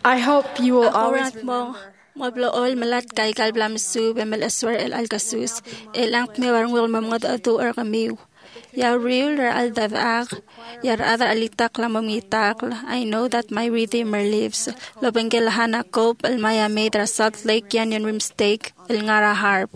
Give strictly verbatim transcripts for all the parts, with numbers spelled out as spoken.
I hope you will always Akorant mo, remember mablool malat kay kalblam su bemel aswar el algasus, elang mewar ngul mamad atu er kamiw. Ya real ra al davag, yar other alitak la mamitak. I know that my Redeemer lives. Lobengel hana kop el maya made ra Salt Lake Canyon rim steak el ngara harp.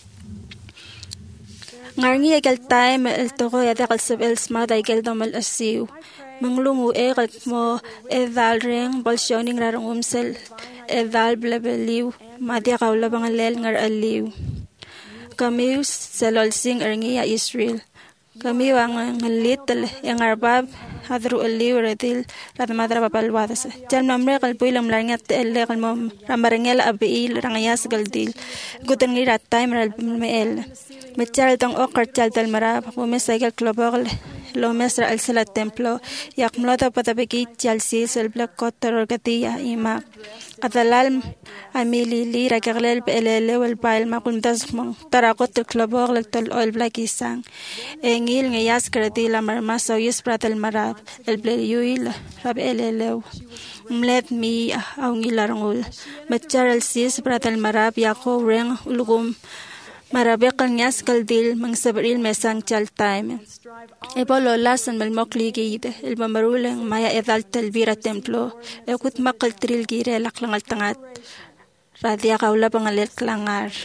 Ngarngi egal time el togo ya dekal sab el smada egal domal asiw. Manglungu egal mo edal ring bolsyoning rarong umsel edal blebeliw madya kaula bangalel ngar aliw. Kami selol sing ergi ya Israel. Kami wang ngalitel yang arbab hadru aliw redil rat madra papalwadas. Jal mamre kal puilam langat elle kal mom ramarengel abil rangayas galdil. Guten ngi rat time ral meel. Mechal tong okar chal tal marab umesaigal klobogl lo mesra al sala templo yak mlota patabeki chal sis el black cotter orgatia ima adalal amili li ragalel belele wel bail makun dasmong tarakot el klobogl tol ol black isang engil ngayas kredi la marma so yis pratel marab el bleyuil rab elele mlet mi aungilarngul mechal sis pratel marab yako reng ulgum marabekal nyas kaldil mang sabril mesang chal time ebolo lasan mal mokli gide el mamaruleng maya edal telvira templo ekut makal tril gire laklangal tangat radia kaula pangalet klangar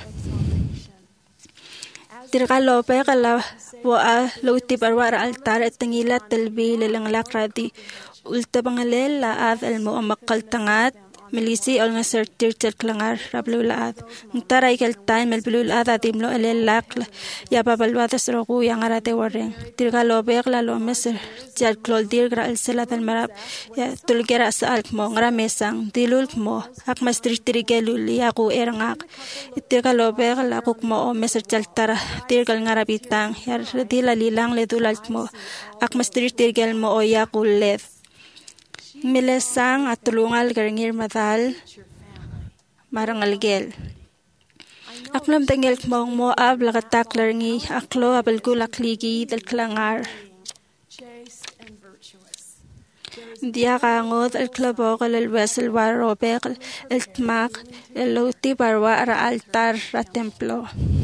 tirkalo pekala wa lauti parwar altar etengila telbi lelang lakradi ulta pangalel la ad el mo makal tangat Milisi ol nga sertir tel klangar rablulaad. Ntaray kel time el blulaad atimlo el lakla ya babalwadas rogu yang arate wareng. Tirga lo begla lo meser jal klol dirgra el selat el marab ya tulgera sa alk mo ngra mesang dilul mo ak mastri tirgelul ya ku erngak. Tirga lo begla kuk mo o meser jal tara tirgal ngarabitang ya dila lilang le dulal mo ak mastri tirgel mo o ya ku led. Milesang at tulungal garangir madal marangal gel. Aklam tengel mong mo ab lagatak larngi aklo abal gulak ligi del klangar. Dia kangod el klabokal el wesel warobek el tmak el luti barwa ara altar ra templo.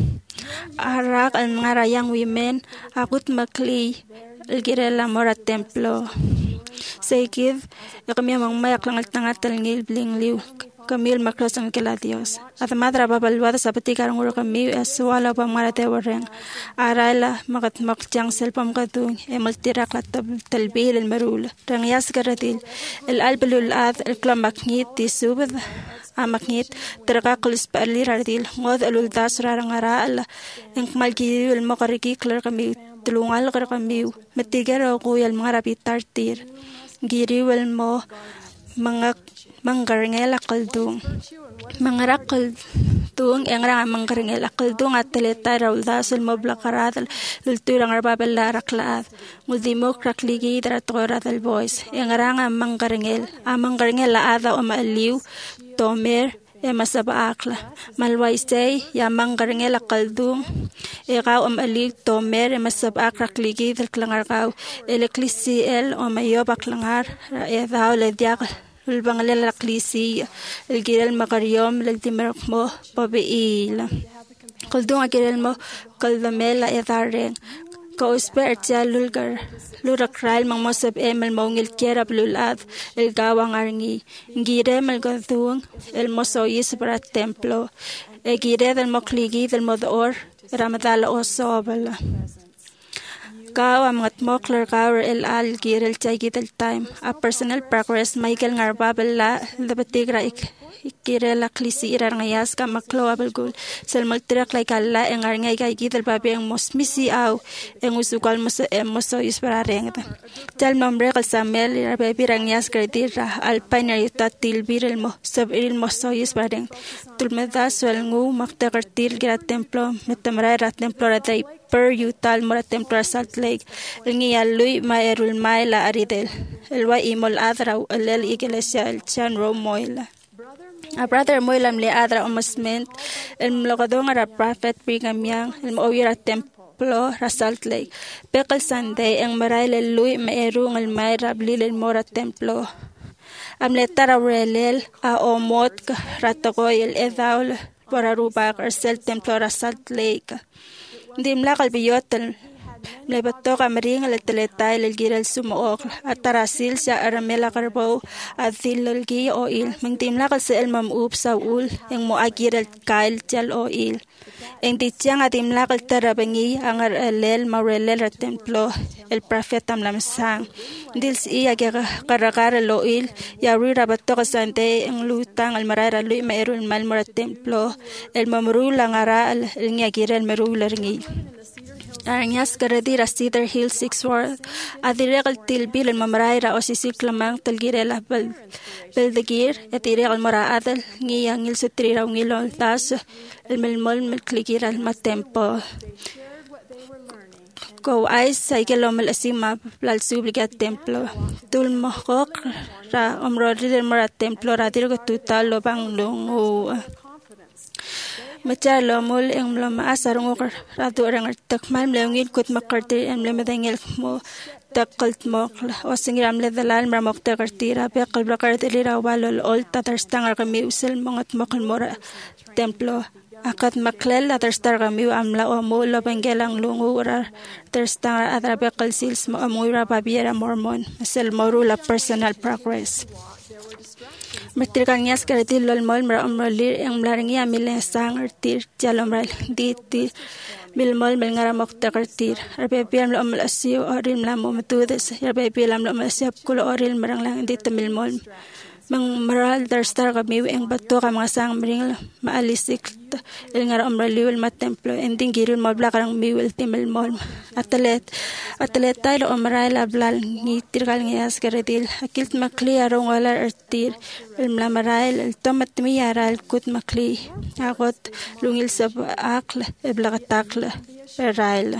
Arak al ngarayang women akut makli el girela mora templo. Sekiv, kami ang mayak lang at nangatal ngil bling liw. Kamil makros ang kila Dios. At madra babalwada sa patikarang uro kami aswala pa marate wareng. Arala makatmak tiyang selpam kadung e maltirak latab talbil el marul. Rangyas karatil el albalul ad el klamaknit di subad amaknit terakakulis pa aliratil ngod aluldas rarang aral ang malgiyu el makariki klar kami tulungal kar kami matigar ako el mga rapitartir. Giriwal mo mga manggarngel akaldung mga rakaldung ang rang manggarngel akaldung at teleta rauldasul mo blakarat lulturang arbabala raklaat mudimo krakligi dratorat al boys ang rang manggarngel amanggarngel laada o maaliw tomer e masabaakla malwaisay yamang garngel akaldung ikaw am alig tomer e masabaak rakligi del klangarkaw eleklisi el o mayobak langar e daw ledyak ulbangalel raklisi el girel makaryom leltimerk mo pabiil kaldung agirel mo kaldamela e dareng Kauspe ertia lulgar lurakral mang mosab emel mongil kera blulad el gawang arngi ngire mel gadung el mosoyis para templo e gire del mokligi del modor ramadala osobala Kawa mga mokler kawer el al gire el chagi del time a personal progress Michael ngarbabala dabatigra ik Kira la klisi irar ngayas ka maklo abelgul sel maltirak like alla en ngay kay gital babi ang mos misi aw en usukal mos moso ispara rengta tal nombre kal samel ir baby rangyas kredira alpina yuta tilbir el mo sab il moso ispara reng tulmeda suel ngu makta kartil gira templo metamra ra templo ra dai per yutal mora templo Salt Lake ngi alui maerul maila aridel elwa imol adraw el iglesia el chan romoila A brother mo ilam le adra umasment el mlokadong ara prophet Brigham Young el moira templo ra Salt Lake Pekal Sunday ang maray le lui maerung el may rabli el mora templo amletara relel a omot ratokoy el edaul para rubak el templo Salt Lake. Dimla kalbiyotel Mlebatok amring el teletay el girel sumook atarasil sa aramela karbo adil gi oil mengtimla kal se el mamub saul eng mo agir el kail jal oil eng tityang atimla kal tarabangi angar elel maurelel templo el profeta amlamsang dils i age karagar el oil ya rira batok sante eng lutang al marara lui meru el mal mora templo el mamru langara el ngagir el meru lergi Aranyas karadi ra Cedar Hill Sixworth adiregal tilbil el mamraira o sisiklamang talgirela bel beldegir etiregal mara adal ngiyang il sutrira ngilol tas el melmol melkligir al matempo Go ais sa ikelom el asima plal subliga templo tul mohok ra omrodir mara templo ra dirgo tutal lo bang lungu Macar lomul eng mloma asar ngor ratu orang takmal mlengil kut makarti em lemedengel mo takalt mokla osingiram le dalal mramok takartira pe qalbra kartira walol ol tatarstangar kami usel mongat mokal mora templo akat maklel atarstar kami amla o mo lo bengelang lungu ora tarstar adra pe qalsils mo amura babiera mormon sel morula personal progress Mertirkanyas karatil lol mol mra omrolir yang mlaringi amile sang artir jalomral diti bil mol mel ngara mokta kartir arbe piam lo amal asio oril mlam matudes arbe piam lo amal asio kulo oril marang lang dit mil mol mang maral darstar kami eng bato ka mga sang mring maalisik el ngara omraliwel mat templo ending giril mol blakarang miwel timel mol atlet atlet tayo omray lablal ngitir kal ngayas karatil akilt makli arong wala artir el mlamaral el tomat mi aral kut makli akot lungil sa akla e blakatakla perail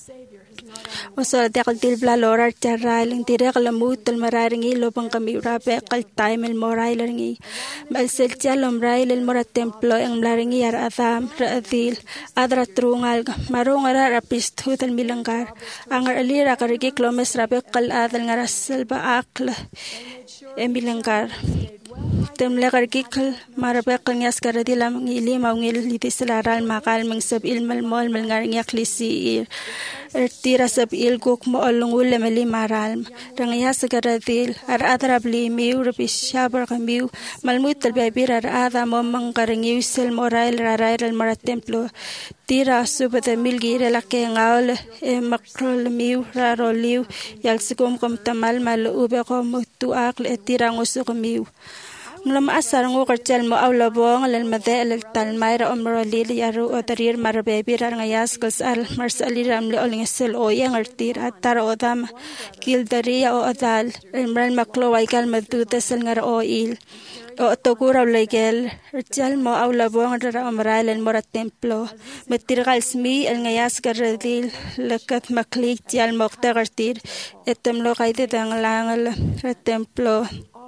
Osol de kaltil blalora charrail ing tire kalamut tul mararingi lopang kami rape kal time el morail ringi bal sel chalom rail el mora templo eng mlaringi ar atham raadil adra trungal marong ara rapist hutal milanggar angar alira karigi klomes rape kal adal ngarasel ba akla em milanggar Temle karkikal marape kanyas karadi lam ngili maungil litis laral makal mengsab ilmal mol melngarnyak lisi ertira sab ilguk mo olungul meli maral rangya sagaradil ar adrabli miu rabishabar kamiu malmut talbabir ar ada mo mangkarngiu sel morail rarail mara templo tira subata milgire la ke ngaul e makrol miu raroliu yal sikum kom tamal mal ube kom tu akl etira ngusuk miu Mlam asar ngo kerjal mo awla bong lal made lal talmayra omrolil yaru odarir marbebi rar ngayas gas al marsali ramle oling sel o yang artir atar odam kildaria o adal imran maklo waikal maduta sel ngar o il o tokura legel kerjal mo awla bong rar omral el mora templo metir gal smi el ngayas garadil lekat maklik jal mokta gartir etem lo kaide danglang el templo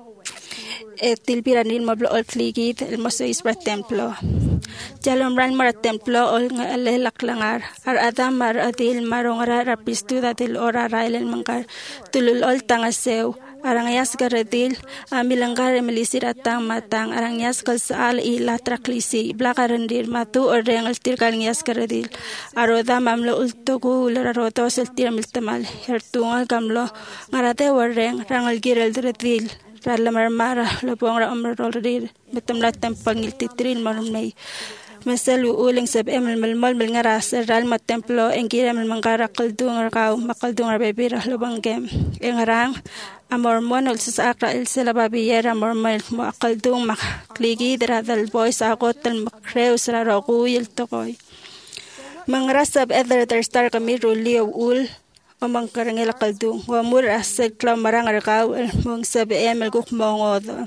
et tilpiranil mablo ol fligit el mosois pra templo jalom ran mara templo ol ngale laklangar ar adam mar adil marongara rapistu datil ora railel mangkar tulul ol tangaseu arangayas garadil amilanggar melisir atang matang arangayas kalsal ila traklisi blakarandir matu oreng el tirkalngyas garadil aroda mamlo ultogu lararoto sel tiramil tamal hertungal gamlo ngarate oreng rangal girel dredil Rala marmara lobong ra omrorir betam latam pangil titril marmay masal uling sab emel melmol mel ngaras ral mat templo engkira mel mangara kaldung rakau makaldung rabebira lobang gem engarang amormon ul sasakra el selababiyera mormel mo akaldung makligi dradal boys agot tel makreus ra roguyel tokoy mangrasab ether der star kami rulio ul Omang karangel kaldung wa mur asel klam marang arkaw mong sabi emel guk mongodo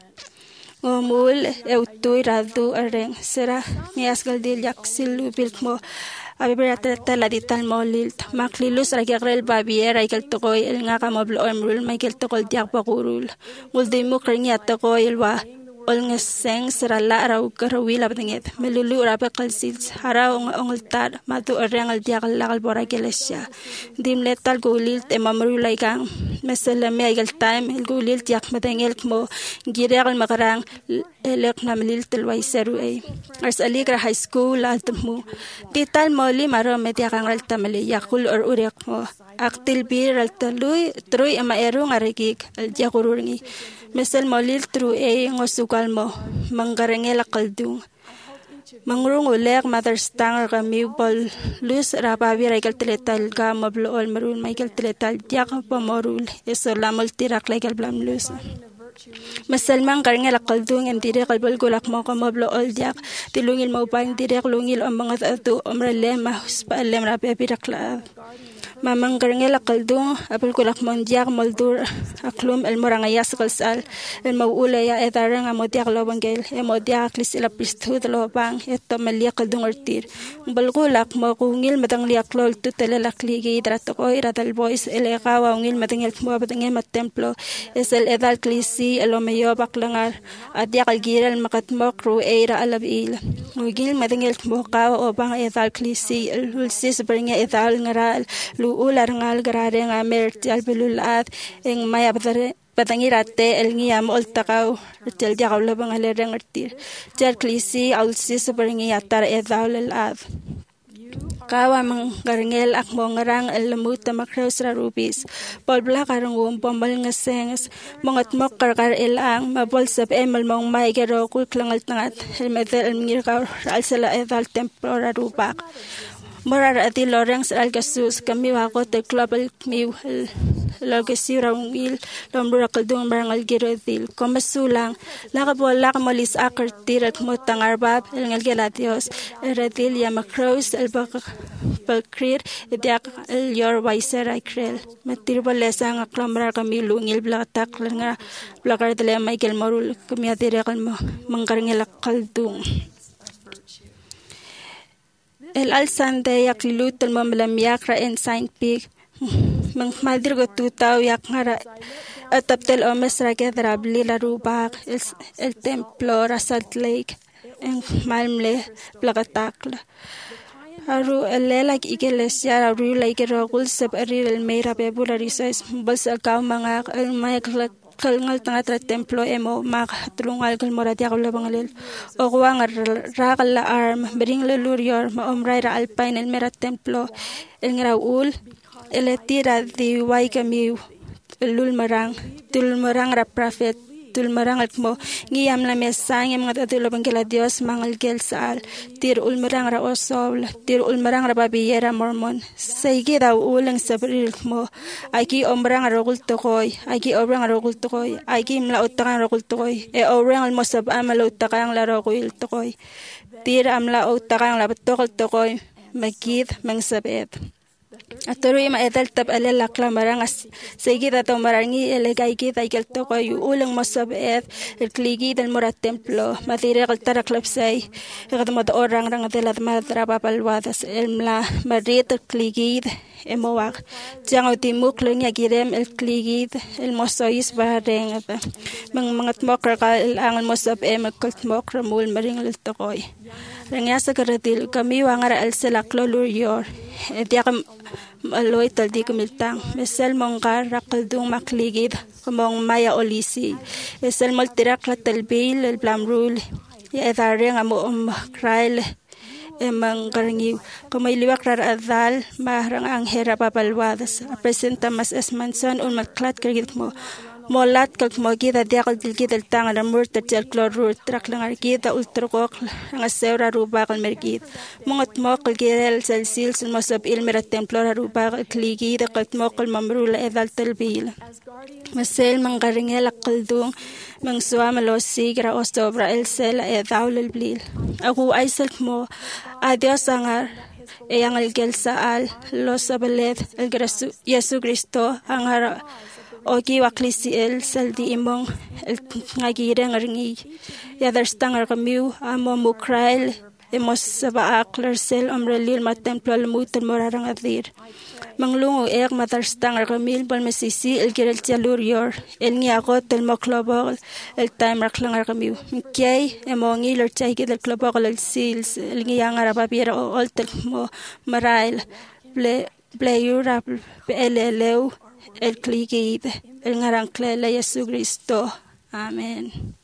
ngomul eutuy radu areng sera nias galdil yaksil lubil mo abibrata taladital molil maklilus ragyarel babiera ikel tokoy el nga kamoblo emrul michael tokol diak pakurul muldi mo krnya tokoy wa ol ngeseng serala raw garawila btinget melulu rabe qalsil hara ongultar matu orengal diagal lagal bora gelesya dim letal gulil temamru laikang mesela me aigal time el gulil tiak matengel mo giregal makarang elek namlil telwaiseru ay ars aligra high school altmu tital moli maro mediakangal tamali yakul or urek mo aktil bir altalui trui ama eru ngaregik al jakurungi mesel molil tru e ngosukal mo manggarengela kaldung mangrung ulek mother stanger kami bol lus rababi regal teletal ga mablo ol marul michael teletal jak pamorul eso lamol tirak legal blam lus mesel manggarengela kaldung en dire kalbol golak mo mablo ol jak tilungil mo bang direk lungil om mga atu omrele mahus pa lem rababi rakla mamang garngela kaldung apel kulak mondiak moldur aklum el morangayas kalsal el mawula ya edarang amodiak lobangel emodiak lisila pristud lobang eto melia kaldung ortir balgulak mo kungil matang liak lol tutelelak ligi dratokoy radal boys el egawa ungil matangel mo batangel mat templo es el edal klisi el omeyo baklangar adiak al giral makatmok ru eira alabil ungil matangel mo kawa obang edal klisi el ulsis bringa edal ngaral ular ngal grare nga mertial belulat eng maya badare badangirate el ngiyam oltakaw tel diaw labang alereng artir tel klisi alsi sabringi atar edaw lelad kawa mang garngel ak mo ngarang el lemut tamakros rubis pol bla karangum pombal ngasengs mongat mok karkar elang mabol sab emal mong may gero kul klangal tangat el medel el ngirkaw al sala edal temporary rubak Morar ati Lawrence Algasus kami wako te global miw logesi rawngil lomra kaldung barangal girodil komasulang lakabola kamolis akar tirat mo tangarbab el ngalgelatios eradil ya macros el bakrir itiak el yor waiser ikrel matirbalesa nga klamra kami lungil blakatak nga blakar tele Michael Morul kami atire kalmo mangkarngela kaldung El alsande yak lilut el mamlam yakra en Saint Pig mang madir go tutaw yak ngara ataptel omes rage drabli la rubak el, el templo Salt Lake en malmle plagatakla aru elelak iglesia aru like rogul sab arir el meira bebula risais bals akaw mga el mayakla kalngal tanga templo emo mak trungal kal moradia kala bangalil ogwang rakal la arm bring le lurior ma omray ra alpine el mera templo el ngaraul el tira di wai kami lul marang tul marang ra prophet tul marang at mo ngiyam la mesang yung mga tatulo bangkila Dios mangal gel saal tir ul marang ra osol tir ul marang ra babiyera mormon saygi daw ulang sabril mo aki omrang ra rogul tokoy aki omrang ra rogul tokoy aki mla utakang rogul tokoy e omrang mo sab amala utakang la rogul tokoy tir amla utakang la tokol tokoy magid mangsabet Aturi ma edal tab alala klamarang as seguida tomarangi elegay kita ikel to ko ulang masabet el kligi del mora templo matire kal tara klapsay kad mo orang rang delat madra papalwadas el mla marit kligi emowak jango timuk leng yagirem el kligi el mosois bareng mang mangat mokra ka el angal mosab em kult mokra mul maring el tokoy Rangasa karatil kami wangara el selaklo lurior etiakam aloy taldi kumiltang mesel mongkar rakaldung makligid kumong maya olisi mesel maltirak la talbil el blamrul ya edareng amo um krail emang karangiw kumay liwak rar adal mahrang ang hera papalwadas presenta mas esmanson un maklat kargit mo molat kag mo kita diakal dilgit el tang la murta tel klorur trak lang kita ultrokok ang asera ruba kal mergit mongot mo kal girel sel sil sul mosab il mera templo ruba kligi da kal mo kal mamrula edal telbil masel mangaringel akaldung mang suama lo sigra osobra el sel edal el blil aku aisel mo adios angar e ang el gel saal lo sabalet el grasu Yesu Kristo angar Ogi waklisi el saldi imong el ngagire ngarngi yadar stangar kamiu amo mukrail Hemos saba aklersel omrelil matemplo al mutan morarang adir. Manglungo ek matarstang argamil bal mesisi el gerel tialur yor. El ngiagot el moklobol el time raklang argamiu. Mikyay emongi ler tsaigi del klobol el sils el ngiang arababiera o oltel mo marail. Ble ble yura el eleu el kligide el ngarancle la Yesu Cristo. Amen.